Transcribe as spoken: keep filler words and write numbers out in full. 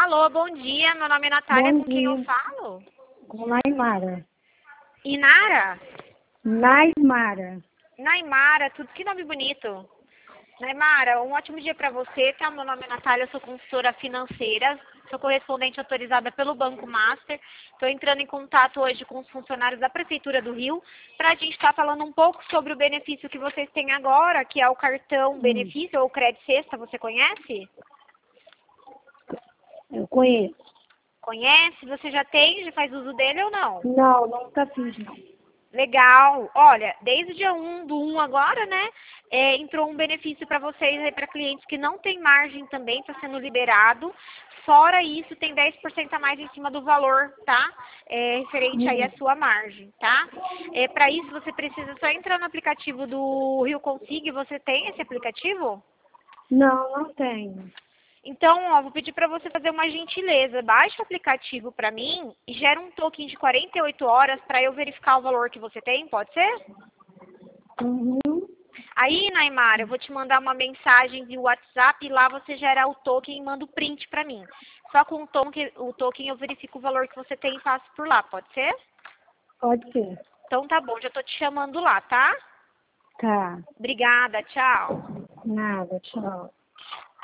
Alô, bom dia. Meu nome é Natália. Bom Com quem eu dia. falo? Com Naimara. Inara? Naimara. Naimara, tudo que nome bonito. Naimara, um ótimo dia para você, tá? Meu nome é Natália, eu sou consultora financeira, sou correspondente autorizada pelo Banco Master. Estou entrando em contato hoje com os funcionários da Prefeitura do Rio para a gente estar falando um pouco sobre o benefício que vocês têm agora, que é o cartão Hum, benefício ou crédito sexta, você conhece? eu conheço. Conhece? Você já tem? Já faz uso dele ou não? Não, nunca fiz, não. Legal. Olha, desde o dia um do um agora, né, é, entrou um benefício para vocês aí, para clientes que não tem margem também, está sendo liberado. Fora isso, tem dez por cento a mais em cima do valor, tá? É, referente aí à Hum, sua margem, tá? É, para isso, você precisa só entrar no aplicativo do Rio Consig. Você tem esse aplicativo? Não, não tenho. Então, ó, vou pedir para você fazer uma gentileza. Baixe o aplicativo para mim e gera um token de quarenta e oito horas para eu verificar o valor que você tem, pode ser? Uhum. Aí, Naimara, eu vou te mandar uma mensagem de WhatsApp e lá você gera o token e manda o print para mim. Só com o token, o token eu verifico o valor que você tem e passo por lá, pode ser? Pode ser. Então tá bom, já tô te chamando lá, tá? Tá. Obrigada, tchau. Nada, tchau.